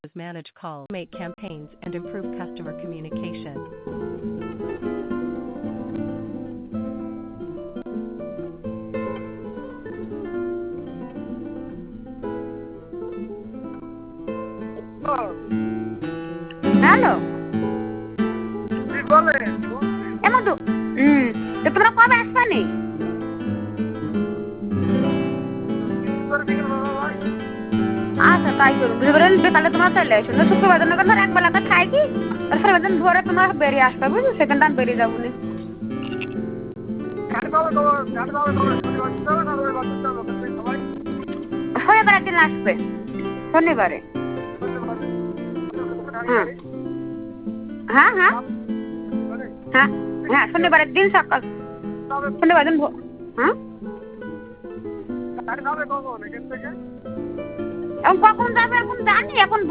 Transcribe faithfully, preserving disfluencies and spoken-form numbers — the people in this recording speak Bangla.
manage calls, make campaigns, and improve customer communication. Hello বলে এমন তো হুম তো তোমরা কবে আসবে নি আচ্ছা তাই করুন বুঝতে পারেন তাহলে তোমরা চলে আসো না শুক্রবার দিন ধর এক বেলাতে খাই কি তারপরে দিন ভোরে তোমরা বেরিয়ে আসবে বুঝছো সেখানটা আমি বেরিয়ে যাবো না শনিবারের দিন আসবে শনিবারে হ্যাঁ হ্যাঁ হ্যাঁ হ্যাঁ হ্যাঁ শনিবারের দিন সকাল শনিবার দিন হ্যাঁ এখন কখন যাবে এখন জানি এখন